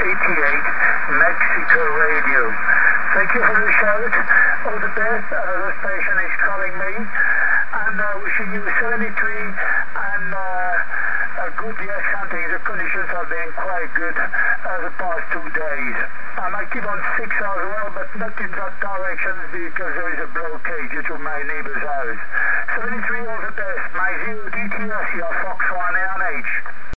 Mexico Radio. Thank you for the shout. All the best. The station is calling me, and wishing you serenity and a good year hunting. The conditions have been quite good the past 2 days. I might keep on 6 as well, but not in that direction because there is a blockade due to my neighbor's house. 73, all the best. My 0 DTS, your Fox 1 ANH.